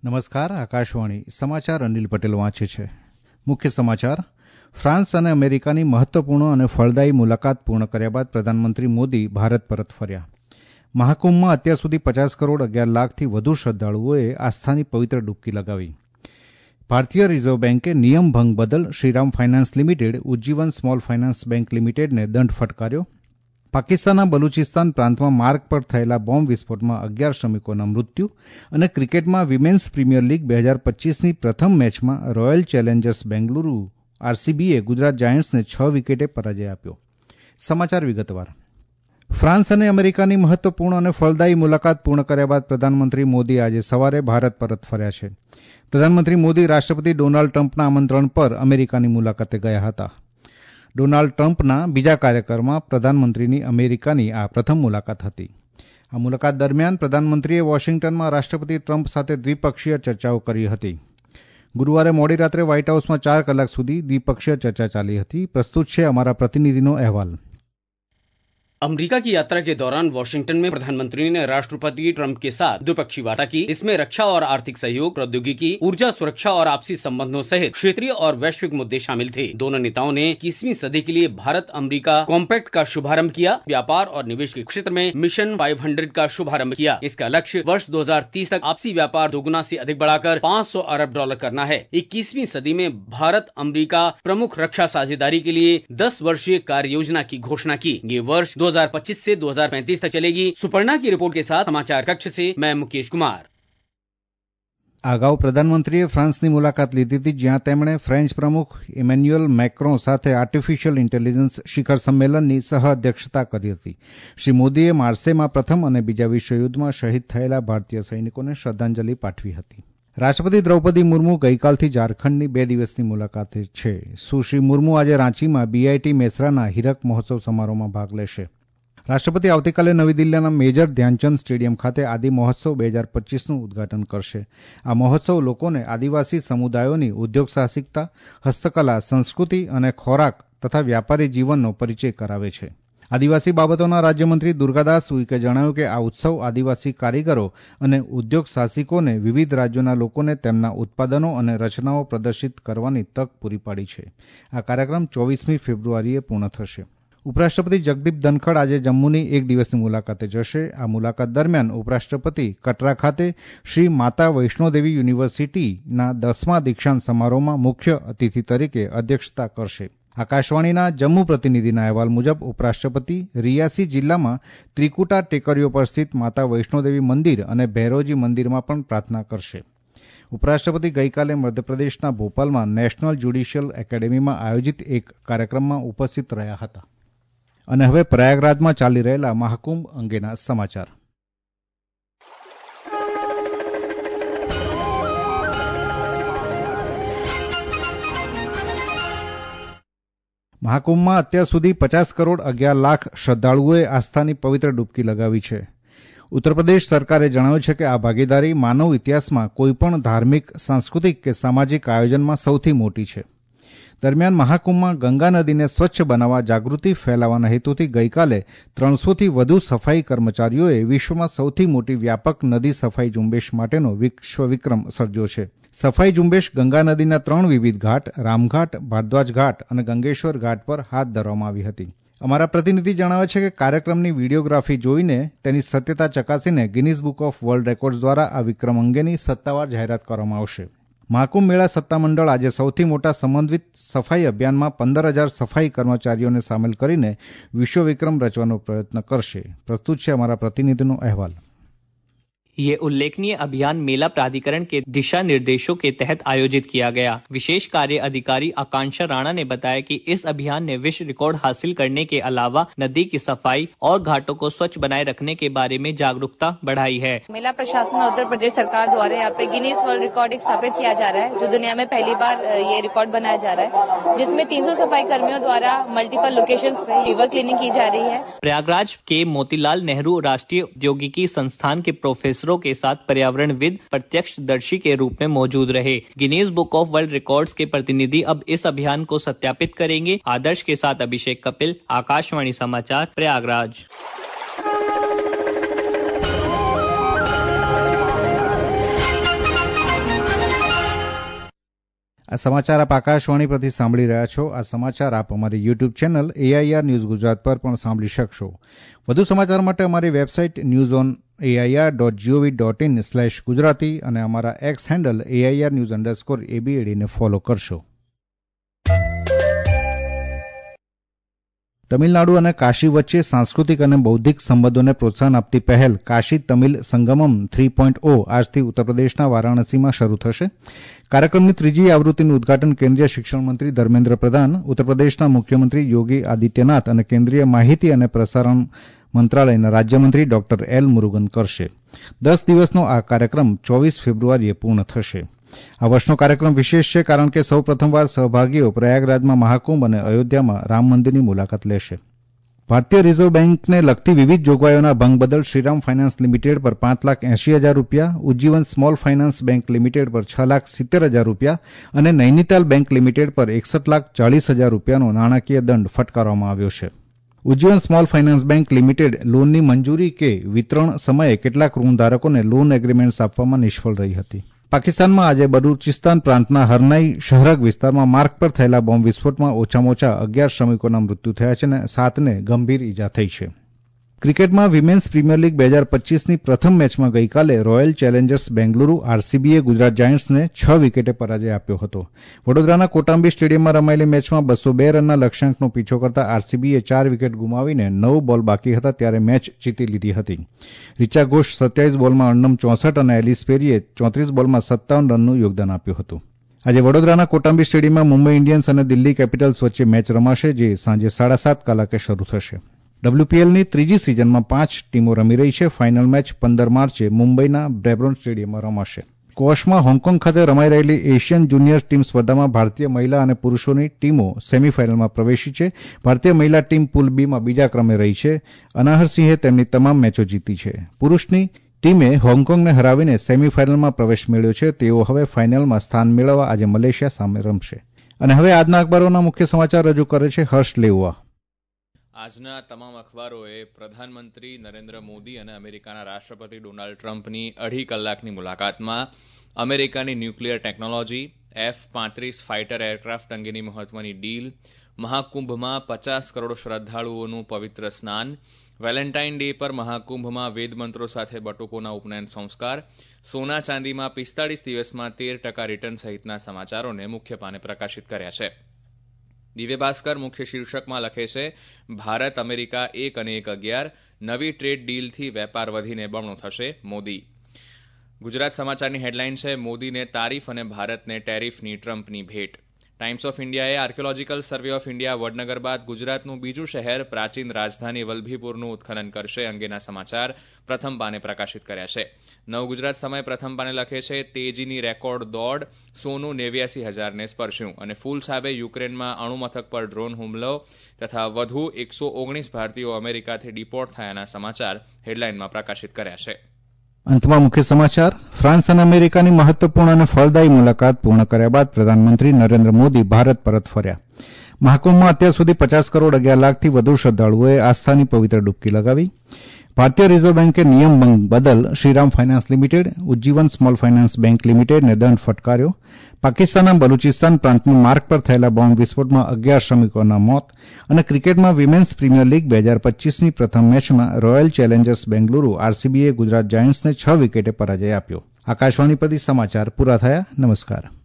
નમસ્કાર, આકાશવાણી સમાચાર અનિલ પટેલ વાંચે છે. મુખ્ય સમાચાર. ફ્રાન્સ અને અમેરિકાની મહત્વપૂર્ણ અને ફળદાયી મુલાકાત પૂર્ણ કર્યા બાદ પ્રધાનમંત્રી મોદી ભારત પરત ફર્યા. મહાકુંભમાં અત્યાર સુધી 50 કરોડ 11 લાખથી વધુ શ્રદ્ધાળુઓએ આસ્થાની પવિત્ર ડૂબકી લગાવી. ભારતીય રિઝર્વ બેન્કે નિયમ ભંગ બદલ Shriram finance limited, Ujjivan small finance bank લિમિટેડને દંડ ફટકાર્યો. પાકિસ્તાનના બલુચિસ્તાન પ્રાંતમાં માર્ગ પર થયેલા બોમ્બ વિસ્ફોટમાં 11 શ્રમિકોના મૃત્યુ અને ક્રિકેટમાં વિમેન્સ પ્રીમિયર લીગ 2025ની પ્રથમ મેચમાં રોયલ ચેલેન્જર્સ બેંગલુરુ આરસીબીએ ગુજરાત જાયન્ટ્સને 6 વિકેટે પરાજય આપ્યો. સમાચાર વિગતવાર. ફ્રાન્સ અને અમેરિકાની મહત્વપૂર્ણ અને ફળદાયી મુલાકાત પૂર્ણ કર્યા બાદ પ્રધાનમંત્રી મોદી આજે સવારે ભારત પરત ફર્યા છે. પ્રધાનમંત્રી મોદી રાષ્ટ્રપતિ ડોનાલ્ડ ટ્રમ્પના આમંત્રણ પર અમેરિકાની મુલાકાતે ગયા હતા. ડોનાલ્ડ ટ્રમ્પના બીજા કાર્યકાળમાં પ્રધાનમંત્રીની અમેરિકાની આ પ્રથમ મુલાકાત હતી. આ મુલાકાત દરમિયાન પ્રધાનમંત્રીએ વોશિંગ્ટનમાં રાષ્ટ્રપતિ ટ્રમ્પ સાથે દ્વિપક્ષીય ચર્ચાઓ કરી હતી. ગુરૂવારે મોડી રાત્રે વ્હાઇટ હાઉસમાં 4 કલાક સુધી દ્વિપક્ષીય ચર્ચા ચાલી હતી. પ્રસ્તુત છે અમારા પ્રતિનિધિનો અહેવાલ. अमेरिका की यात्रा के दौरान वॉशिंगटन में प्रधानमंत्री ने राष्ट्रपति ट्रंप के साथ द्विपक्षीय वार्ता की. इसमें रक्षा और आर्थिक सहयोग, प्रौद्योगिकी, ऊर्जा सुरक्षा और आपसी संबंधों सहित क्षेत्रीय और वैश्विक मुद्दे शामिल थे. दोनों नेताओं ने 21वीं सदी के लिए भारत अमेरिका कॉम्पैक्ट का शुभारंभ किया. व्यापार और निवेश के क्षेत्र में मिशन 500 का शुभारंभ किया. इसका लक्ष्य वर्ष 2030 तक आपसी व्यापार दोगुना से अधिक बढ़ाकर $500 अरब करना है. 21वीं सदी में भारत अमेरिका प्रमुख रक्षा साझेदारी के लिए 10 वर्षीय कार्य योजना की घोषणा की. ये वर्ष 2025 से 2035 तक चलेगी. सुपर्णा की रिपोर्ट के साथ समाचार कक्ष से मैं मुकेश कुमार. અગાઉ પ્રધાનમંત્રીએ ફ્રાન્સની મુલાકાત લીધી હતી, જ્યાં તેમણે ફ્રેન્ચ પ્રમુખ ઇમેન્યુઅલ મેક્રોન સાથે આર્ટિફિશિયલ ઇન્ટેલિજન્સ શિખર સંમેલનની સહ-અધ્યક્ષતા કરી હતી. શ્રી મોદીએ માર્સેમાં પ્રથમ અને બીજા વિશ્વયુદ્ધમાં શહીદ થયેલા ભારતીય સૈનિકોને શ્રદ્ધાંજલિ પાઠવી હતી. રાષ્ટ્રપતિ દ્રૌપદી મુર્મુ ગઈકાલથી ઝારખંડની 2 દિવસની મુલાકાતે છે. સુશ્રી મુર્મુ આજે રાંચીમાં બીઆઈટી મેસરાના હીરક મહોત્સવ સમારોહમાં ભાગ લેશે. રાષ્ટ્રપતિ આવતીકાલે નવી દિલ્હીના મેજર ધ્યાનચંદ સ્ટેડિયમ ખાતે આદિ મહોત્સવ 2025નું ઉદઘાટન કરશે. આ મહોત્સવ લોકોને આદિવાસી સમુદાયોની ઉદ્યોગ સાહસિકતા, હસ્તકલા, સંસ્કૃતિ અને ખોરાક તથા વ્યાપારી જીવનનો પરિચય કરાવે છે. આદિવાસી બાબતોના રાજ્યમંત્રી દુર્ગાદાસ ઉઇકે જણાવ્યું કે આ ઉત્સવ આદિવાસી કારીગરો અને ઉદ્યોગ સાહસિકોને વિવિધ રાજ્યોના લોકોને તેમના ઉત્પાદનો અને રચનાઓ પ્રદર્શિત કરવાની તક પૂરી પાડી છે. આ કાર્યક્રમ 24મી ફેબ્રુઆરીએ પૂર્ણ થશે. ઉપરાષ્ટ્રપતિ જગદીપ ધનખડ આજે જમ્મુની 1 દિવસની મુલાકાતે જશે. આ મુલાકાત દરમિયાન ઉપરાષ્ટ્રપતિ કટરા ખાતે શ્રી માતા વૈષ્ણોદેવી યુનિવર્સિટીના 10મા દીક્ષાંત સમારોહમાં મુખ્ય અતિથિ તરીકે અધ્યક્ષતા કરશે. આકાશવાણીના જમ્મુ પ્રતિનિધિના અહેવાલ મુજબ ઉપરાષ્ટ્રપતિ રિયાસી જિલ્લામાં ત્રિકુટા ટેકરીઓ પર સ્થિત માતા વૈષ્ણોદેવી મંદિર અને ભૈરોજી મંદિરમાં પણ પ્રાર્થના કરશે. ઉપરાષ્ટ્રપતિ ગઈકાલે મધ્યપ્રદેશના ભોપાલમાં નેશનલ જ્યુડિશિયલ એકેડેમીમાં આયોજિત એક કાર્યક્રમમાં ઉપસ્થિત રહ્યા હતા. અને હવે પ્રયાગરાજમાં ચાલી રહેલા મહાકુંભ અંગેના સમાચાર. મહાકુંભમાં અત્યાર સુધી 50 કરોડ 11 લાખ શ્રદ્ધાળુઓએ આસ્થાની પવિત્ર ડૂબકી લગાવી છે. ઉત્તરપ્રદેશ સરકારે જણાવ્યું છે કે આ ભાગીદારી માનવ ઇતિહાસમાં કોઈપણ ધાર્મિક, સાંસ્કૃતિક કે સામાજિક આયોજનમાં સૌથી મોટી છે. દરમિયાન મહાકુંભમાં ગંગા નદીને સ્વચ્છ બનાવવા જાગૃતિ ફેલાવવાના હેતુથી ગઈકાલે 300થી વધુ સફાઈ કર્મચારીઓએ વિશ્વમાં સૌથી મોટી વ્યાપક નદી સફાઈ ઝુંબેશ માટેનો વિશ્વ વિક્રમ સર્જ્યો છે. સફાઈ ઝુંબેશ ગંગા નદીના 3 વિવિધ ઘાટ, રામઘાટ, ભારદ્વાજ ઘાટ અને ગંગેશ્વર ઘાટ પર હાથ ધરવામાં આવી હતી. અમારા પ્રતિનિધિ જણાવે છે કે કાર્યક્રમની વિડીયોગ્રાફી જોઈને તેની સત્યતા ચકાસીને Guinness book of world records દ્વારા આ વિક્રમ અંગેની સત્તાવાર જાહેરાત કરવામાં આવશે. મહાકુંભ મેળા સત્તામંડળ આજે સૌથી મોટા સમન્વિત સફાઈ અભિયાનમાં 15,000 સફાઈ કર્મચારીઓને સામેલ કરીને વિશ્વ વિક્રમ રચવાનો પ્રયત્ન કરશે. પ્રસ્તુત છે અમારા પ્રતિનિધિનો અહેવાલ. ये उल्लेखनीय अभियान मेला प्राधिकरण के दिशा निर्देशों के तहत आयोजित किया गया. विशेष कार्य अधिकारी आकांक्षा राणा ने बताया कि इस अभियान ने विश्व रिकॉर्ड हासिल करने के अलावा नदी की सफाई और घाटों को स्वच्छ बनाए रखने के बारे में जागरूकता बढ़ाई है. मेला प्रशासन और उत्तर प्रदेश सरकार द्वारा यहाँ पे गिनीज वर्ल्ड रिकॉर्ड स्थापित किया जा रहा है, जो दुनिया में पहली बार ये रिकॉर्ड बनाया जा रहा है, जिसमें 300 सफाई कर्मियों द्वारा मल्टीपल लोकेशंस पे रिवर क्लीनिंग की जा रही है. प्रयागराज के मोतीलाल नेहरू राष्ट्रीय औद्योगिकी संस्थान के प्रोफेसर के साथ पर्यावरणविद प्रत्यक्षदर्शी के रूप में मौजूद रहे. Guinness book of world records के प्रतिनिधि अब इस अभियान को सत्यापित करेंगे. आदर्श के साथ अभिषेक कपिल, आकाशवाणी समाचार, प्रयागराज. આ સમાચાર આપ આકાશવાણી પરથી સાંભળી રહ્યા છો. આ સમાચાર આપ અમારી YouTube channel AIR news Gujarat પર પણ સાંભળી શકશો. વધુ સમાચાર માટે અમારી વેબસાઇટ newsonair.gov.in/gujarati અને અમારા એક્સ હેન્ડલ AIR_news_ABAD ને ફોલો કરશો. તમિલનાડુ અને કાશી વચ્ચે સાંસ્કૃતિક અને બૌદ્ધિક સંબંધોને પ્રોત્સાહન આપતી પહેલ કાશી તમિલ સંગમમ 3.0 આજથી ઉત્તરપ્રદેશના વારાણસીમાં શરૂ થશે. કાર્યક્રમની ત્રીજી આવૃત્તિનું ઉદઘાટન કેન્દ્રીય શિક્ષણ મંત્રી ધર્મેન્દ્ર પ્રધાન, ઉત્તરપ્રદેશના મુખ્યમંત્રી યોગી આદિત્યનાથ અને કેન્દ્રીય માહિતી અને પ્રસારણ મંત્રાલયના રાજ્યમંત્રી ડોક્ટર એલ મુરુગન કરશે. 10 દિવસનો આ કાર્યક્રમ 24 ફેબ્રુઆરીએ પૂર્ણ થશે. આ વર્ષનો કાર્યક્રમ વિશેષ છે કારણ કે સૌ પ્રથમવાર સહભાગીઓ પ્રયાગરાજમાં મહાકુંભ અને અયોધ્યામાં રામ મંદિરની મુલાકાત લેશે. ભારતીય રિઝર્વ બેન્કને લગતી વિવિધ જોગવાઈઓના ભંગ બદલ શ્રીરામ ફાઇનાન્સ લિમિટેડ પર ₹5,80,000, Ujjivan small finance bank limited પર ₹6,70,000 અને નૈનીતાલ બેન્ક લિમિટેડ પર ₹61,40,000નો નાણાકીય દંડ ફટકારવામાં આવ્યો છે. Ujjivan small finance bank limited લોનની મંજૂરી કે વિતરણ સમયે કેટલાક ઋણધારકોને લોન એગ્રીમેન્ટ્સ આપવામાં નિષ્ફળ રહી હતી. પાકિસ્તાનમાં આજે બલુચિસ્તાન પ્રાંતના હરનાઈ શહરગ વિસ્તારમાં માર્ગ પર થયેલા બોમ્બ વિસ્ફોટમાં ઓછામાં ઓછા 11 શ્રમિકોના મૃત્યુ થયા છે અને 7ને ગંભીર ઇજા થઈ છે. ક્રિકેટમાં વિમેન્સ પ્રીમિયર લીગ 2025ની પ્રથમ મેચમાં ગઈકાલે રોયલ ચેલેન્જર્સ બેંગલુરુ RCBએ ગુજરાત જાયન્ટ્સને 6 વિકેટે પરાજય આપ્યો હતો. વડોદરાના કોટાંબી સ્ટેડિયમમાં રમાયેલી મેચમાં 202 રનના લક્ષ્યાંકનો પીછો કરતા RCBએ 4 વિકેટ ગુમાવીને 9 બોલ બાકી હતા ત્યારે મેચ જીતી લીધી હતી. રિચા ઘોષ 27 બોલમાં અન્નમ 64 અને એલિસ પેરીએ 34 બોલમાં 57 રનનું યોગદાન આપ્યું હતું. આજે વડોદરાના કોટાંબી સ્ટેડિયમમાં મુંબઈ ઇન્ડિયન્સ અને દિલ્હી કેપિટલ્સ વચ્ચે મેચ રમાશે જે સાંજે 7:30 કલાકે શરૂ થશે. WPLની ત્રીજી સિઝનમાં 5 ટીમો રમી રહી છે. ફાઇનલ મેચ 15 માર્ચે મુંબઈના બ્રેબોર્ન સ્ટેડિયમમાં રમાશે. કોશમાં હોંગકોંગ ખાતે રમાઈ રહેલી એશિયન જુનિયર ટીમ સ્પર્ધામાં ભારતીય મહિલા અને પુરૂષોની ટીમો સેમીફાઇનલમાં પ્રવેશી છે. ભારતીય મહિલા ટીમ પૂલ બીમાં બીજા ક્રમે રહી છે. અનાહરસિંહે તેમની તમામ મેચો જીતી છે. પુરૂષની ટીમે હોંગકોંગને હરાવીને સેમીફાઇનલમાં પ્રવેશ મેળવ્યો છે. તેઓ હવે ફાઇનલમાં સ્થાન મેળવવા આજે મલેશિયા સામે રમશે. અને હવે આજના અખબારોના મુખ્ય સમાચાર રજૂ કરે છે હર્ષ લેવા. આજના તમામ અખબારોએ પ્રધાનમંત્રી નરેન્દ્ર મોદી અને અમેરિકાના રાષ્ટ્રપતિ ડોનાલ્ડ ટ્રમ્પની 2.5 કલાકની મુલાકાતમાં અમેરિકાની nuclear technology, F-35 fighter aircraft અંગેની મહત્વની ડીલ, મહાકુંભમાં 50 કરોડ શ્રદ્ધાળુઓનું પવિત્ર સ્નાન, વેલેન્ટાઇન ડે પર મહાકુંભમાં વેદમંત્રો સાથે બટુકોના ઉપનયન સંસ્કાર, સોના ચાંદીમાં 45 દિવસમાં 13% રિટર્ન સહિતના સમાચારોને મુખ્ય પાને પ્રકાશિત કર્યા છે. દિવ્ય ભાસ્કર મુખ્ય શીર્ષકમાં લખે છે, ભારત અમેરિકા 1 અને 1.11 નવી ટ્રેડ ડીલથી વેપાર વધીને બમણો થશે, મોદી. ગુજરાત સમાચારની હેડલાઇન છે, મોદીને તારીફ અને ભારતને ટેરિફની ટ્રમ્પની ભેટ. ટાઇમ્સ ઓફ ઇન્ડિયાએ archaeological survey of India Vadnagar બાદ ગુજરાતનું બીજું શહેર પ્રાચીન રાજધાની વલ્લભીપુરનું ઉત્ખનન કરશે અંગેના સમાચાર પ્રથમ પાને પ્રકાશિત કર્યા છે. નવ ગુજરાત સમય પ્રથમ પાને લખે છે, તેજીની રેકોર્ડ દોડ, સોનું 89,000ને સ્પર્શ્યું અને ફૂલ સાબે યુક્રેનમાં અણુમથક પર ડ્રોન હુમલો તથા વધુ 119 ભારતીયો અમેરિકાથી ડિપોર્ટ થયાના સમાચાર હેડલાઇનમાં પ્રકાશિત કર્યા છે. અંતમાં મુખ્ય સમાચાર. ફ્રાન્સ અને અમેરિકાની મહત્વપૂર્ણ અને ફળદાયી મુલાકાત પૂર્ણ કર્યા બાદ પ્રધાનમંત્રી નરેન્દ્ર મોદી ભારત પરત ફર્યા. મહાકુંભમાં અત્યાર સુધી 50 કરોડ 11 લાખથી વધુ શ્રદ્ધાળુઓએ આસ્થાની પવિત્ર ડૂબકી લગાવી. ભારતીય રિઝર્વ બેન્કે નિયમ ભંગ બદલ Shriram finance limited, Ujjivan small finance bank લિમિટેડને દંડ ફટકાર્યો. પાકિસ્તાનના બલુચિસ્તાન પ્રાંતમાં માર્ગ પર થયેલા બોમ્બ વિસ્ફોટમાં 11 શ્રમિકોના મોત અને ક્રિકેટમાં વિમેન્સ પ્રીમિયર લીગ 2025ની પ્રથમ મેચમાં રોયલ ચેલેન્જર્સ બેંગલુરુ RCBએ ગુજરાત જાયન્ટ્સને 6 વિકેટે પરાજય આપ્યો. આકાશવાણી પરથી સમાચાર પૂરા થયા. નમસ્કાર.